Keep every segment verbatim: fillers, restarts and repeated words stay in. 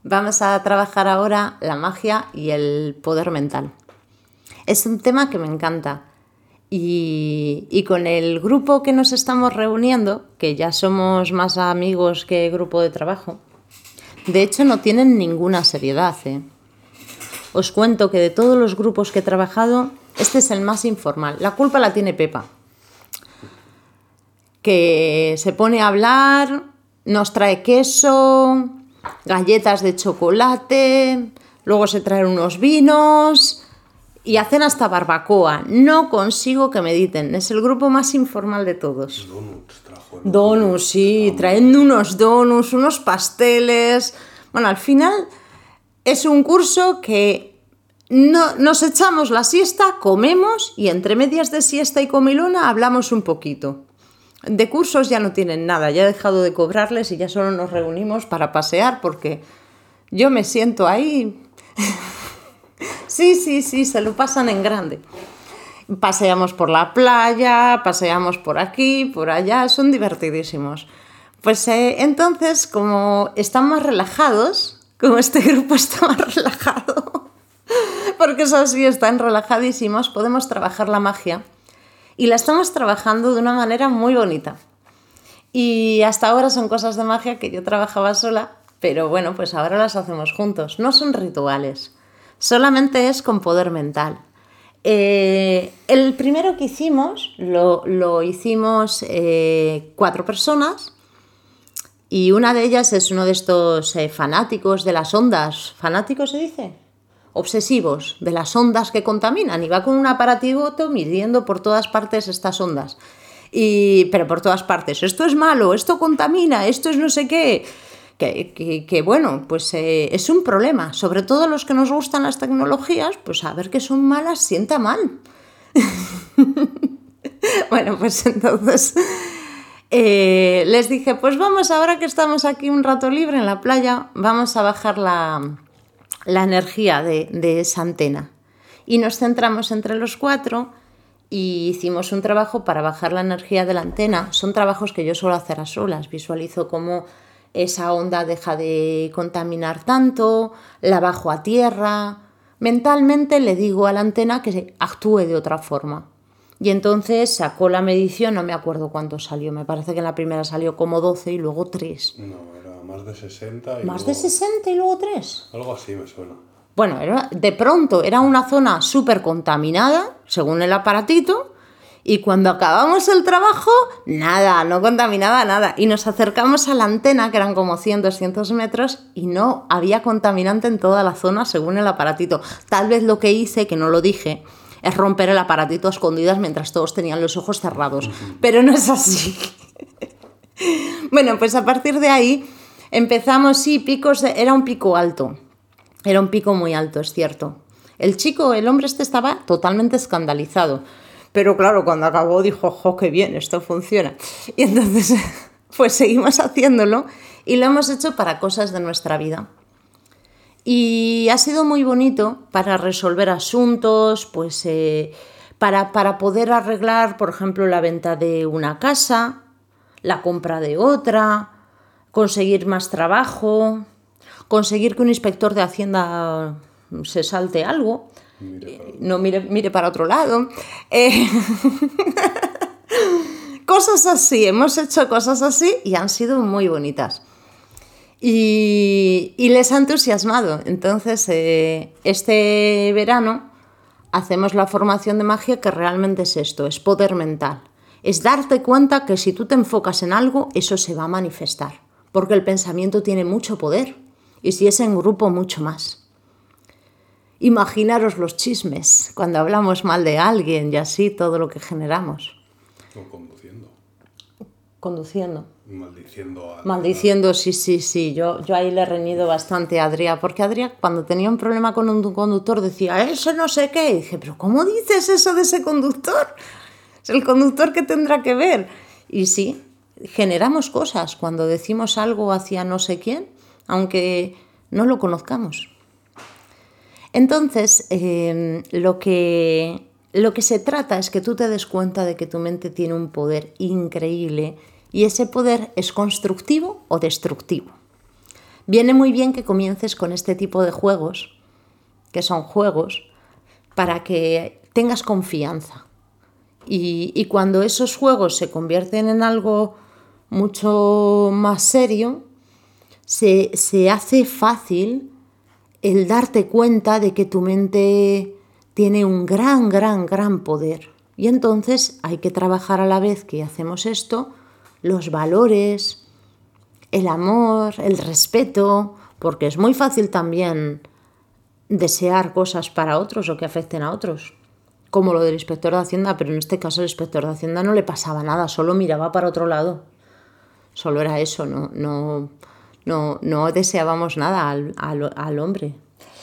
Vamos a trabajar ahora la magia y el poder mental. Es un tema que me encanta. Y, y con el grupo que nos estamos reuniendo, que ya somos más amigos que grupo de trabajo, de hecho no tienen ninguna seriedad, ¿eh? Os cuento que de todos los grupos que he trabajado, este es el más informal. La culpa la tiene Pepa, que se pone a hablar, nos trae queso, galletas de chocolate, luego se traen unos vinos y hacen hasta barbacoa. No consigo que mediten, es el grupo más informal de todos. Donuts trajo. Donuts, sí, traen unos donuts, unos pasteles. Bueno, al final es un curso que no, nos echamos la siesta, comemos y entre medias de siesta y comilona hablamos un poquito. De cursos ya no tienen nada, ya he dejado de cobrarles y ya solo nos reunimos para pasear porque yo me siento ahí. Sí, sí, sí, se lo pasan en grande. Paseamos por la playa, paseamos por aquí, por allá, son divertidísimos. Pues eh, entonces, como están más relajados, como este grupo está más relajado, porque eso sí, están relajadísimos, podemos trabajar la magia. Y la estamos trabajando de una manera muy bonita. Y hasta ahora son cosas de magia que yo trabajaba sola, pero bueno, pues ahora las hacemos juntos. No son rituales, solamente es con poder mental. Eh, el primero que hicimos, lo, lo hicimos eh, cuatro personas y una de ellas es uno de estos eh, fanáticos de las ondas. ¿Fanáticos se dice? Obsesivos de las ondas que contaminan y va con un aparativoto midiendo por todas partes estas ondas. Y, pero por todas partes, esto es malo, esto contamina, esto es no sé qué. Que, que, que bueno, pues eh, es un problema. Sobre todo los que nos gustan las tecnologías, pues saber que son malas sienta mal. Bueno, pues entonces eh, les dije, pues vamos, ahora que estamos aquí un rato libre en la playa, vamos a bajar la... la energía de, de esa antena. Y nos centramos entre los cuatro y hicimos un trabajo para bajar la energía de la antena. Son trabajos que yo suelo hacer a solas. Visualizo cómo esa onda deja de contaminar tanto, la bajo a tierra. Mentalmente le digo a la antena que actúe de otra forma. Y entonces sacó la medición, no me acuerdo cuánto salió. Me parece que en la primera salió como doce y luego tres. No, era más de sesenta. Y ¿Más luego... de sesenta y luego tres? Algo así me suena. Bueno, era, de pronto era una zona súper contaminada, según el aparatito, y cuando acabamos el trabajo, nada, no contaminaba nada. Y nos acercamos a la antena, que eran como cien, doscientos metros, y no había contaminante en toda la zona, según el aparatito. Tal vez lo que hice, que no lo dije, es romper el aparatito a escondidas mientras todos tenían los ojos cerrados. Pero no es así. Bueno, pues a partir de ahí empezamos, sí, picos, de, era un pico alto. Era un pico muy alto, es cierto. El chico, el hombre este estaba totalmente escandalizado. Pero claro, cuando acabó dijo, ¡jo, qué bien, esto funciona! Y entonces, pues seguimos haciéndolo y lo hemos hecho para cosas de nuestra vida. Y ha sido muy bonito para resolver asuntos, pues eh, para, para poder arreglar, por ejemplo, la venta de una casa, la compra de otra, conseguir más trabajo, conseguir que un inspector de Hacienda se salte algo, mire no mire, mire para otro lado. Eh, cosas así, hemos hecho cosas así y han sido muy bonitas. Y, y les ha entusiasmado. Entonces, eh, este verano hacemos la formación de magia, que realmente es esto, es poder mental. Es darte cuenta que si tú te enfocas en algo, eso se va a manifestar. Porque el pensamiento tiene mucho poder. Y si es en grupo, mucho más. Imaginaros los chismes, cuando hablamos mal de alguien y así, todo lo que generamos. O conduciendo. Conduciendo. Maldiciendo. A Maldiciendo, la... sí, sí, sí. Yo, yo ahí le he reñido bastante a Adrià, porque Adrià, cuando tenía un problema con un conductor, decía, ese no sé qué. Y dije, pero ¿cómo dices eso de ese conductor? Es el conductor que tendrá que ver. Y sí, generamos cosas cuando decimos algo hacia no sé quién, aunque no lo conozcamos. Entonces, eh, lo que, lo que se trata es que tú te des cuenta de que tu mente tiene un poder increíble y ese poder es constructivo o destructivo. viene muy bien que comiences con este tipo de juegos, que son juegos, para que tengas confianza. Y, y cuando esos juegos se convierten en algo mucho más serio, se, se hace fácil el darte cuenta de que tu mente tiene un gran, gran, gran poder. Y entonces hay que trabajar a la vez que hacemos esto, los valores, el amor, el respeto, porque es muy fácil también desear cosas para otros o que afecten a otros, como lo del inspector de Hacienda, pero en este caso el inspector de Hacienda no le pasaba nada, solo miraba para otro lado. Solo era eso, no, no, no, no deseábamos nada al, al, al hombre.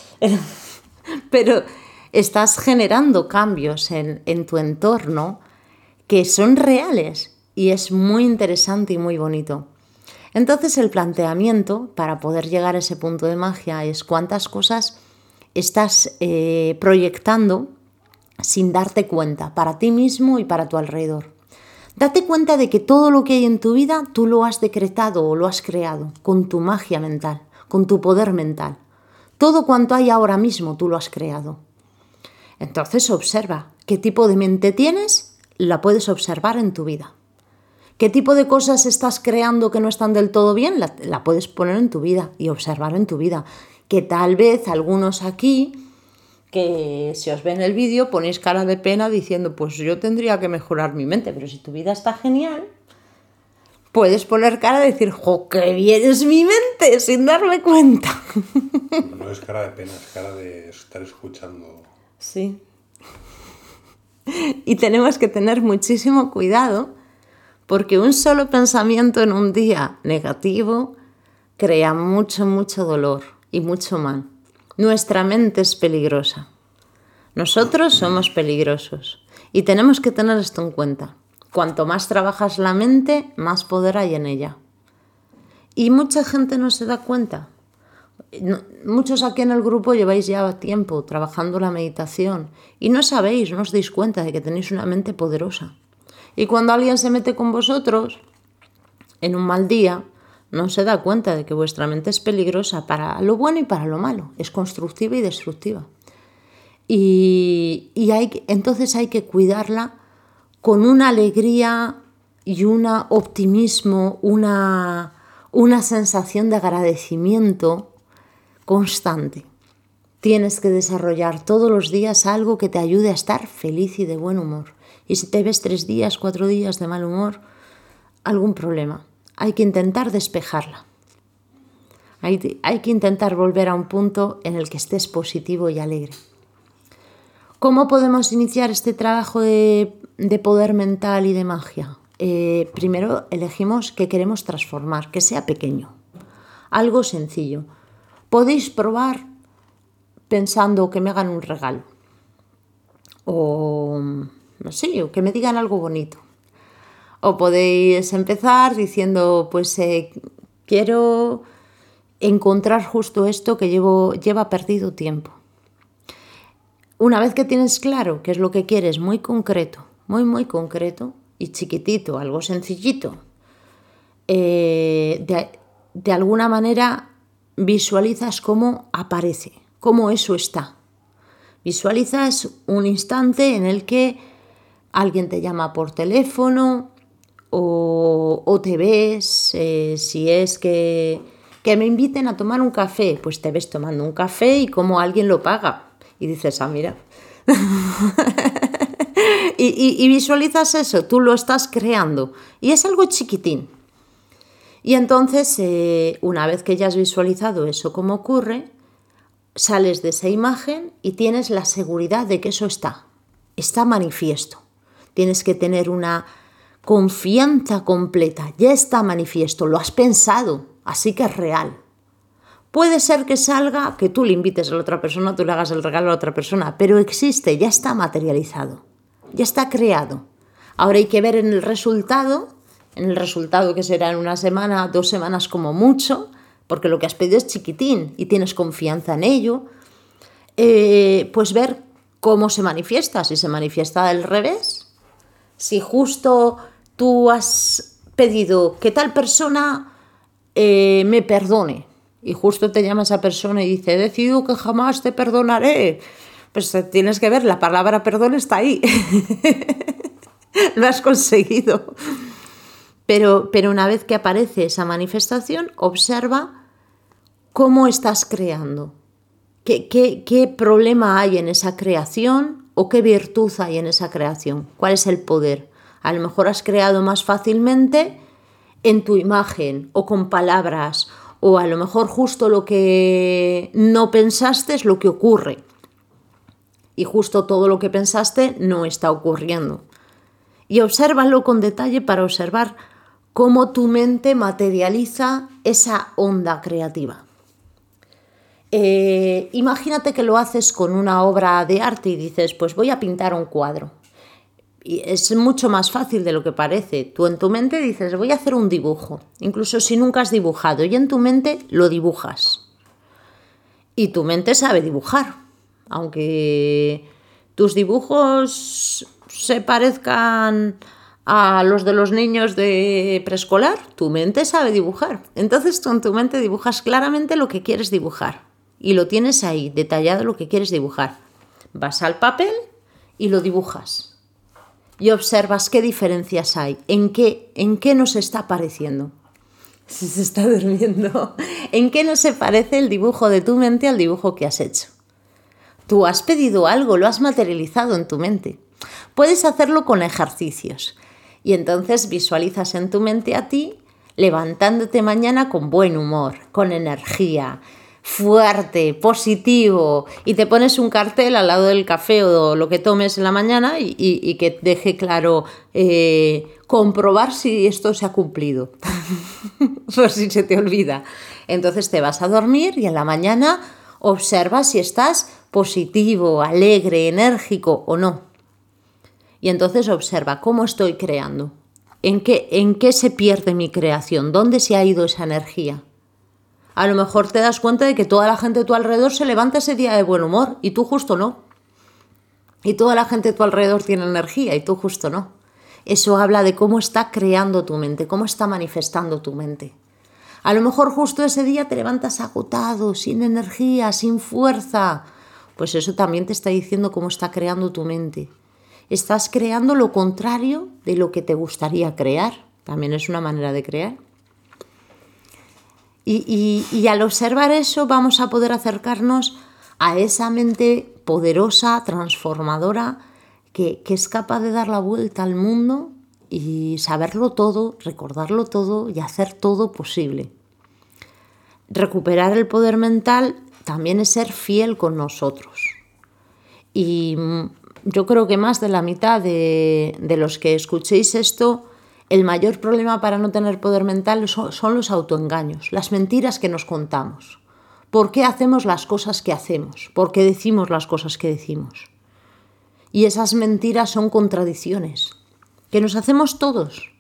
Pero estás generando cambios en, en tu entorno que son reales y es muy interesante y muy bonito. Entonces el planteamiento para poder llegar a ese punto de magia es cuántas cosas estás eh, proyectando sin darte cuenta, para ti mismo y para tu alrededor. Date cuenta de que todo lo que hay en tu vida tú lo has decretado o lo has creado con tu magia mental, con tu poder mental. Todo cuanto hay ahora mismo tú lo has creado. Entonces observa qué tipo de mente tienes, la puedes observar en tu vida. ¿Qué tipo de cosas estás creando que no están del todo bien? La, la puedes poner en tu vida y observar en tu vida. Que tal vez algunos aquí, que si os ven el vídeo ponéis cara de pena diciendo, pues yo tendría que mejorar mi mente, pero si tu vida está genial, puedes poner cara de decir, ¡jo, qué bien es mi mente! Sin darme cuenta. No es cara de pena, es cara de estar escuchando. Sí. Y tenemos que tener muchísimo cuidado porque un solo pensamiento en un día negativo crea mucho, mucho dolor y mucho mal. Nuestra mente es peligrosa. Nosotros somos peligrosos y tenemos que tener esto en cuenta. Cuanto más trabajas la mente, más poder hay en ella. Y mucha gente no se da cuenta. No, muchos aquí en el grupo lleváis ya tiempo trabajando la meditación y no sabéis, no os dais cuenta de que tenéis una mente poderosa. Y cuando alguien se mete con vosotros en un mal día, no se da cuenta de que vuestra mente es peligrosa para lo bueno y para lo malo. Es constructiva y destructiva. Y, y hay, entonces hay que cuidarla con una alegría y un optimismo, una, una sensación de agradecimiento constante. Tienes que desarrollar todos los días algo que te ayude a estar feliz y de buen humor. Y si te ves tres días, cuatro días de mal humor, algún problema. Hay que intentar despejarla. Hay, hay que intentar volver a un punto en el que estés positivo y alegre. ¿Cómo podemos iniciar este trabajo de, de poder mental y de magia? Eh, primero elegimos qué queremos transformar, que sea pequeño. Algo sencillo. Podéis probar pensando que me hagan un regalo. O, no sé, o que me digan algo bonito. O podéis empezar diciendo, pues eh, quiero encontrar justo esto que llevo, lleva perdido tiempo. Una vez que tienes claro qué es lo que quieres, muy concreto, muy, muy concreto y chiquitito, algo sencillito, eh, de, de alguna manera visualizas cómo aparece, cómo eso está. Visualizas un instante en el que alguien te llama por teléfono, O, o te ves, eh, si es que, que me inviten a tomar un café, pues te ves tomando un café y cómo alguien lo paga. Y dices, ah, mira. y, y, y visualizas eso, tú lo estás creando. Y es algo chiquitín. Y entonces, eh, una vez que ya has visualizado eso cómo ocurre, sales de esa imagen y tienes la seguridad de que eso está. Está manifiesto. Tienes que tener una confianza completa, ya está manifiesto, lo has pensado, así que es real. Puede ser que salga, que tú le invites a la otra persona, tú le hagas el regalo a la otra persona, pero existe, ya está materializado, ya está creado. Ahora hay que ver en el resultado, en el resultado que será en una semana, dos semanas como mucho, porque lo que has pedido es chiquitín y tienes confianza en ello, eh, pues ver cómo se manifiesta, si se manifiesta al revés. Si justo tú has pedido que tal persona eh, me perdone y justo te llama esa persona y dice, he decidido que jamás te perdonaré, pues tienes que ver, la palabra perdón está ahí. Lo has conseguido. Pero, pero una vez que aparece esa manifestación, observa cómo estás creando. ¿Qué, qué, qué problema hay en esa creación o qué virtud hay en esa creación? ¿Cuál es el poder? A lo mejor has creado más fácilmente en tu imagen o con palabras, o a lo mejor justo lo que no pensaste es lo que ocurre. Y justo todo lo que pensaste no está ocurriendo. Y obsérvalo con detalle para observar cómo tu mente materializa esa onda creativa. Eh, imagínate que lo haces con una obra de arte y dices, pues voy a pintar un cuadro. Y es mucho más fácil de lo que parece. Tú en tu mente dices, voy a hacer un dibujo, incluso si nunca has dibujado, y en tu mente lo dibujas. Y tu mente sabe dibujar, aunque tus dibujos se parezcan a los de los niños de preescolar, tu mente sabe dibujar. Entonces tú en tu mente dibujas claramente lo que quieres dibujar y lo tienes ahí, detallado lo que quieres dibujar. Vas al papel y lo dibujas y observas qué diferencias hay, en qué, en qué nos está pareciendo. Si se está durmiendo, ¿en qué no se parece el dibujo de tu mente al dibujo que has hecho? Tú has pedido algo, lo has materializado en tu mente. Puedes hacerlo con ejercicios y entonces visualizas en tu mente a ti levantándote mañana con buen humor, con energía, fuerte, positivo, y te pones un cartel al lado del café o lo que tomes en la mañana y, y, y que deje claro eh, comprobar si esto se ha cumplido, por si se te olvida. Entonces te vas a dormir y en la mañana observas si estás positivo, alegre, enérgico o no. Y entonces observa cómo estoy creando, en qué, en qué se pierde mi creación, dónde se ha ido esa energía. A lo mejor te das cuenta de que toda la gente a tu alrededor se levanta ese día de buen humor y tú justo no. Y toda la gente a tu alrededor tiene energía y tú justo no. Eso habla de cómo está creando tu mente, cómo está manifestando tu mente. A lo mejor justo ese día te levantas agotado, sin energía, sin fuerza. Pues eso también te está diciendo cómo está creando tu mente. Estás creando lo contrario de lo que te gustaría crear. También es una manera de crear. Y, y, y al observar eso vamos a poder acercarnos a esa mente poderosa, transformadora, que, que es capaz de dar la vuelta al mundo y saberlo todo, recordarlo todo y hacer todo posible. Recuperar el poder mental también es ser fiel con nosotros. Y yo creo que más de la mitad de, de los que escuchéis esto, el mayor problema para no tener poder mental son, son los autoengaños, las mentiras que nos contamos. ¿Por qué hacemos las cosas que hacemos? ¿Por qué decimos las cosas que decimos? Y esas mentiras son contradicciones que nos hacemos todos.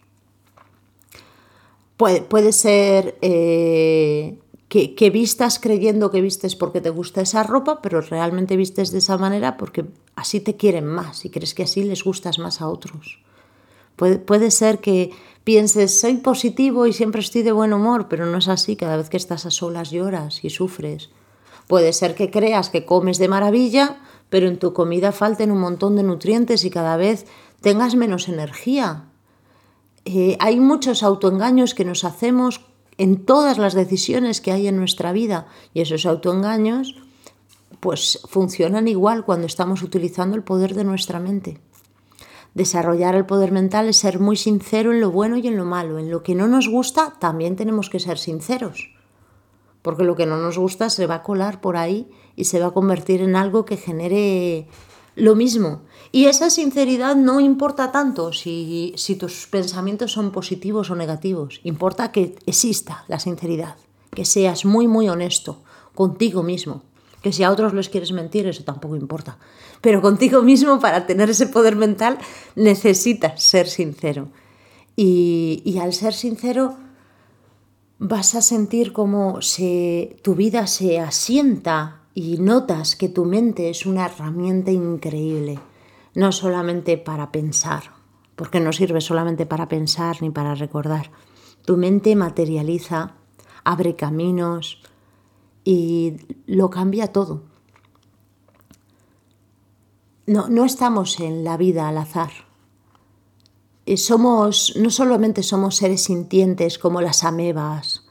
Puede, puede ser eh, que, que vistas creyendo que vistes porque te gusta esa ropa, pero realmente vistes de esa manera porque así te quieren más y crees que así les gustas más a otros. Puede, puede ser que pienses, soy positivo y siempre estoy de buen humor, pero no es así, cada vez que estás a solas lloras y sufres. Puede ser que creas que comes de maravilla, pero en tu comida falten un montón de nutrientes y cada vez tengas menos energía. Eh, hay muchos autoengaños que nos hacemos en todas las decisiones que hay en nuestra vida y esos autoengaños pues funcionan igual cuando estamos utilizando el poder de nuestra mente. Desarrollar el poder mental es ser muy sincero en lo bueno y en lo malo. En lo que no nos gusta también tenemos que ser sinceros, porque lo que no nos gusta se va a colar por ahí y se va a convertir en algo que genere lo mismo. Y esa sinceridad no importa tanto si, si tus pensamientos son positivos o negativos. Importa que exista la sinceridad, que seas muy muy honesto contigo mismo. Que si a otros les quieres mentir, eso tampoco importa. Pero contigo mismo, para tener ese poder mental, necesitas ser sincero. Y, y al ser sincero, vas a sentir cómo se, tu vida se asienta y notas que tu mente es una herramienta increíble. No solamente para pensar, porque no sirve solamente para pensar ni para recordar. Tu mente materializa, abre caminos, y lo cambia todo. No, no estamos en la vida al azar. Somos, no solamente somos seres sintientes como las amebas,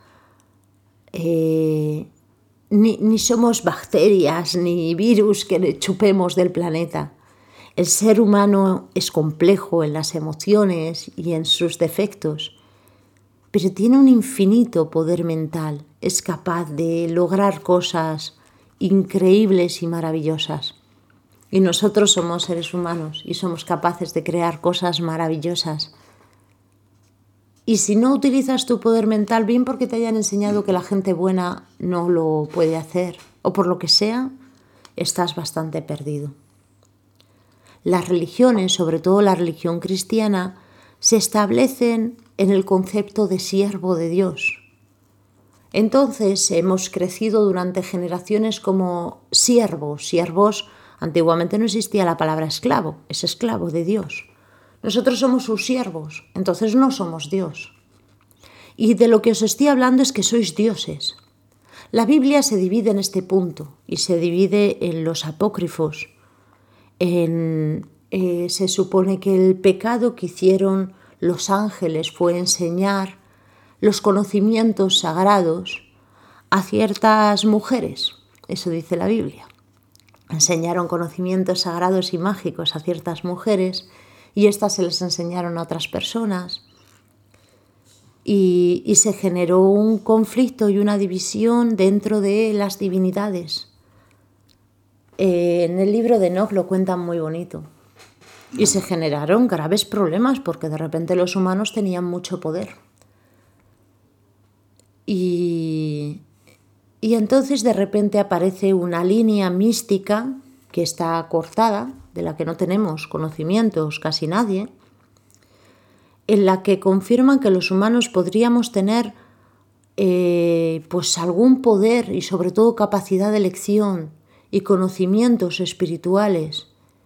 eh, ni, ni somos bacterias ni virus que chupemos del planeta. El ser humano es complejo en las emociones y en sus defectos, pero tiene un infinito poder mental. Es capaz de lograr cosas increíbles y maravillosas. Y nosotros somos seres humanos y somos capaces de crear cosas maravillosas. Y si no utilizas tu poder mental, bien porque te hayan enseñado que la gente buena no lo puede hacer, o por lo que sea, estás bastante perdido. Las religiones, sobre todo la religión cristiana, se establecen en el concepto de siervo de Dios. Entonces hemos crecido durante generaciones como siervos, siervos. Antiguamente no existía la palabra esclavo, es esclavo de Dios. Nosotros somos sus siervos, entonces no somos Dios. Y de lo que os estoy hablando es que sois dioses. La Biblia se divide en este punto y se divide en los apócrifos. En, eh, se supone que el pecado que hicieron los ángeles fue enseñar los conocimientos sagrados a ciertas mujeres. Eso dice la Biblia. Enseñaron conocimientos sagrados y mágicos a ciertas mujeres y éstas se les enseñaron a otras personas. Y, y se generó un conflicto y una división dentro de las divinidades. Eh, en el libro de Enoc lo cuentan muy bonito. Y se generaron graves problemas porque de repente los humanos tenían mucho poder. Y... Y entonces de repente aparece una línea mística que está cortada, de la que no tenemos conocimientos casi nadie, en la que confirman que los humanos podríamos tener eh, pues algún poder y sobre todo capacidad de elección y conocimientos espirituales.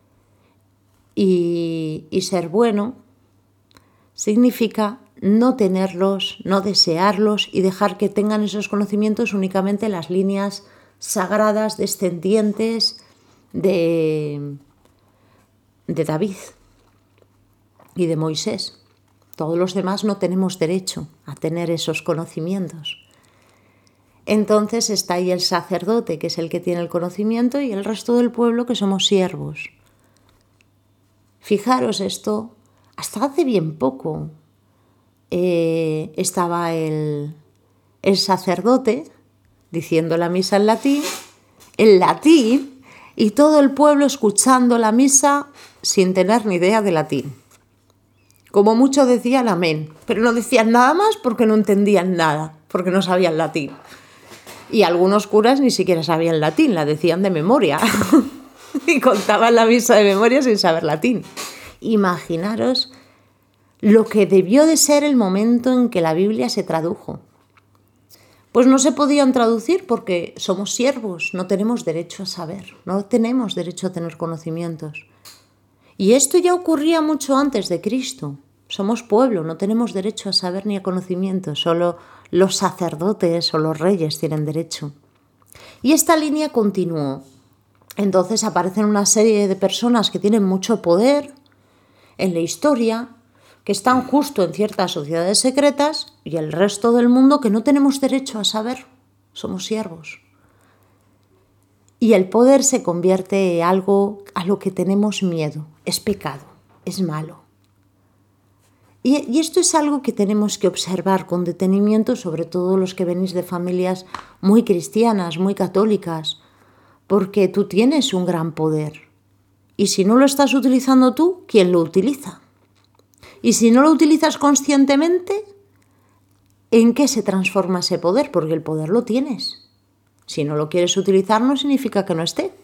Y, y ser bueno significa no tenerlos, no desearlos y dejar que tengan esos conocimientos únicamente las líneas sagradas descendientes de, de David y de Moisés. Todos los demás no tenemos derecho a tener esos conocimientos. Entonces está ahí el sacerdote, que es el que tiene el conocimiento, y el resto del pueblo, que somos siervos. Fijaros esto, hasta hace bien poco eh, estaba el, el sacerdote diciendo la misa en latín, en latín, y todo el pueblo escuchando la misa sin tener ni idea de latín. Como mucho decían amén, pero no decían nada más porque no entendían nada, porque no sabían latín. Y algunos curas ni siquiera sabían latín, la decían de memoria. Y contaban la misa de memoria sin saber latín. Imaginaros lo que debió de ser el momento en que la Biblia se tradujo. Pues no se podían traducir porque somos siervos, no tenemos derecho a saber, no tenemos derecho a tener conocimientos. Y esto ya ocurría mucho antes de Cristo. Somos pueblo, no tenemos derecho a saber ni a conocimiento, solo los sacerdotes o los reyes tienen derecho. Y esta línea continuó. Entonces aparecen una serie de personas que tienen mucho poder en la historia, que están justo en ciertas sociedades secretas, y el resto del mundo que no tenemos derecho a saber, somos siervos. Y el poder se convierte en algo a lo que tenemos miedo, es pecado, es malo. Y, y esto es algo que tenemos que observar con detenimiento, sobre todo los que venís de familias muy cristianas, muy católicas, porque tú tienes un gran poder. Y si no lo estás utilizando tú, ¿quién lo utiliza? Y si no lo utilizas conscientemente, ¿en qué se transforma ese poder? Porque el poder lo tienes. Si no lo quieres utilizar, no significa que no esté.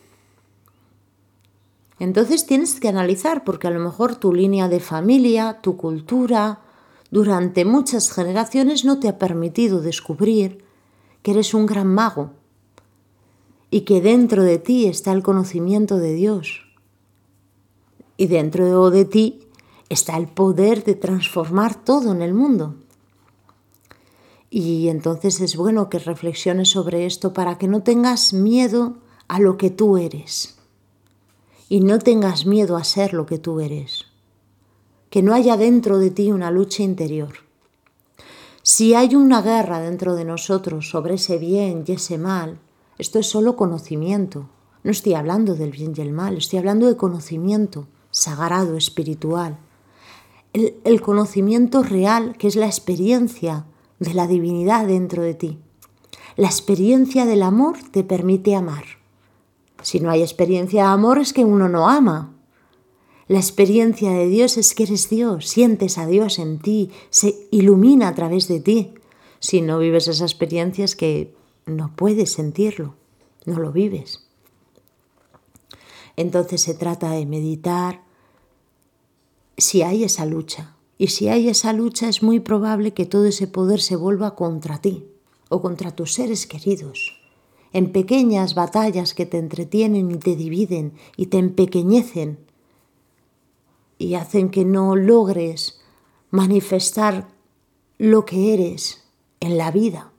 Entonces tienes que analizar, porque a lo mejor tu línea de familia, tu cultura, durante muchas generaciones no te ha permitido descubrir que eres un gran mago y que dentro de ti está el conocimiento de Dios. Y dentro de ti está el poder de transformar todo en el mundo. Y entonces es bueno que reflexiones sobre esto para que no tengas miedo a lo que tú eres y no tengas miedo a ser lo que tú eres. Que no haya dentro de ti una lucha interior. Si hay una guerra dentro de nosotros sobre ese bien y ese mal, esto es solo conocimiento. No estoy hablando del bien y el mal, estoy hablando de conocimiento sagrado, espiritual. El, el conocimiento real, que es la experiencia de la divinidad dentro de ti. La experiencia del amor te permite amar. Si no hay experiencia de amor es que uno no ama. La experiencia de Dios es que eres Dios, sientes a Dios en ti, se ilumina a través de ti. Si no vives esa experiencia es que no puedes sentirlo, no lo vives. Entonces se trata de meditar si hay esa lucha. Y si hay esa lucha es muy probable que todo ese poder se vuelva contra ti o contra tus seres queridos. En pequeñas batallas que te entretienen y te dividen y te empequeñecen y hacen que no logres manifestar lo que eres en la vida.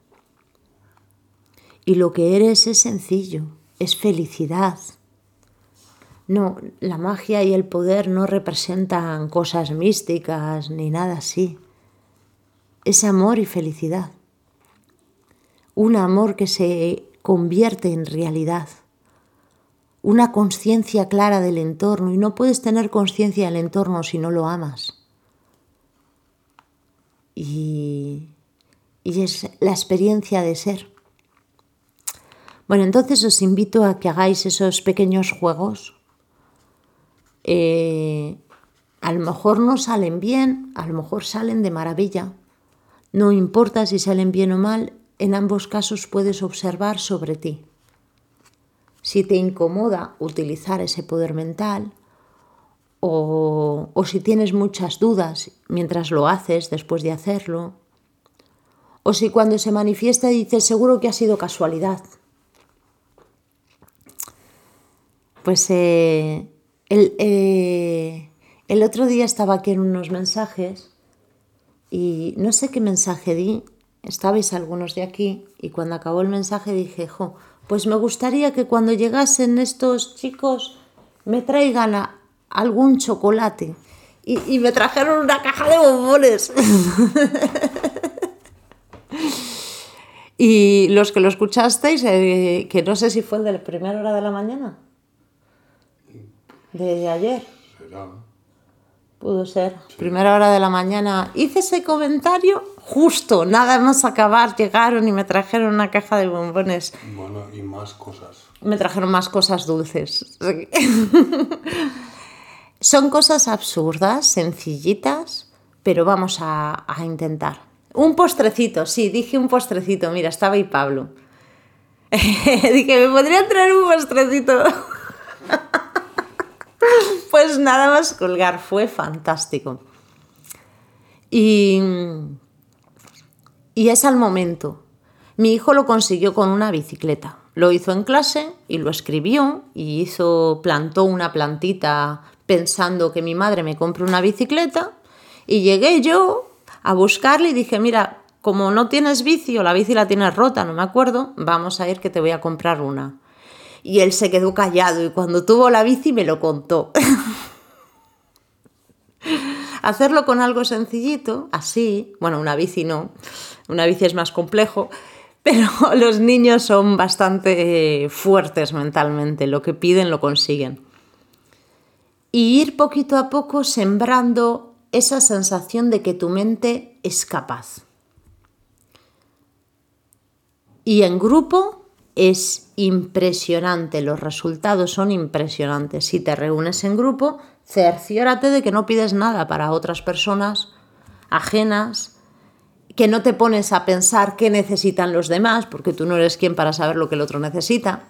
Y lo que eres es sencillo, es felicidad. No, la magia y el poder no representan cosas místicas ni nada así. Es amor y felicidad. Un amor que se convierte en realidad. Una conciencia clara del entorno. Y no puedes tener conciencia del entorno si no lo amas. Y, y es la experiencia de ser. Bueno, entonces os invito a que hagáis esos pequeños juegos. Eh, a lo mejor no salen bien, a lo mejor salen de maravilla. No importa si salen bien o mal, en ambos casos puedes observar sobre ti. Si te incomoda utilizar ese poder mental o, o si tienes muchas dudas mientras lo haces, después de hacerlo, o si cuando se manifiesta dices seguro que ha sido casualidad. Pues eh, el, eh, el otro día estaba aquí en unos mensajes y no sé qué mensaje di, estabais algunos de aquí y cuando acabó el mensaje dije, jo, pues me gustaría que cuando llegasen estos chicos me traigan a, algún chocolate y, y me trajeron una caja de bombones. Y los que lo escuchasteis, eh, que no sé si fue el de la primera hora de la mañana, de ayer. Será. Pudo ser. Sí. Primera hora de la mañana. Hice ese comentario justo, nada más acabar, llegaron y me trajeron una caja de bombones. Bueno, y más cosas. Me trajeron más cosas dulces. Son cosas absurdas, sencillitas, pero vamos a, a intentar. Un postrecito, sí, dije un postrecito. Mira, estaba ahí Pablo. Dije, ¿me podrían traer un postrecito? Pues nada más colgar, fue fantástico. Y, y es al momento. Mi hijo lo consiguió con una bicicleta. Lo hizo en clase y lo escribió y hizo, plantó una plantita pensando que mi madre me compre una bicicleta. Y llegué yo a buscarle y dije, mira, como no tienes bici o la bici la tienes rota, no me acuerdo, vamos a ir que te voy a comprar una. Y él se quedó callado y cuando tuvo la bici me lo contó. Hacerlo con algo sencillito, así, bueno, una bici no, una bici es más complejo, pero los niños son bastante fuertes mentalmente, lo que piden lo consiguen. Y ir poquito a poco sembrando esa sensación de que tu mente es capaz. Y en grupo es impresionante, los resultados son impresionantes. Si te reúnes en grupo, cerciórate de que no pides nada para otras personas ajenas, que no te pones a pensar qué necesitan los demás, porque tú no eres quien para saber lo que el otro necesita.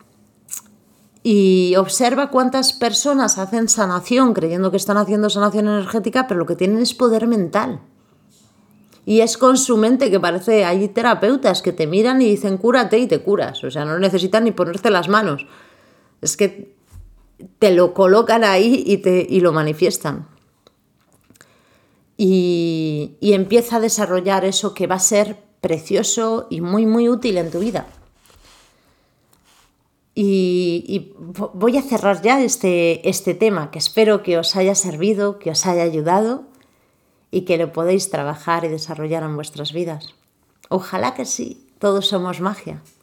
Y observa cuántas personas hacen sanación creyendo que están haciendo sanación energética, pero lo que tienen es poder mental. Y es con su mente, que parece, hay terapeutas que te miran y dicen cúrate y te curas. O sea, no necesitan ni ponerte las manos. Es que te lo colocan ahí y, te, y lo manifiestan. Y, y empieza a desarrollar eso que va a ser precioso y muy, muy útil en tu vida. Y, y voy a cerrar ya este, este tema, que espero que os haya servido, que os haya ayudado y que lo podéis trabajar y desarrollar en vuestras vidas. Ojalá que sí, todos somos magia.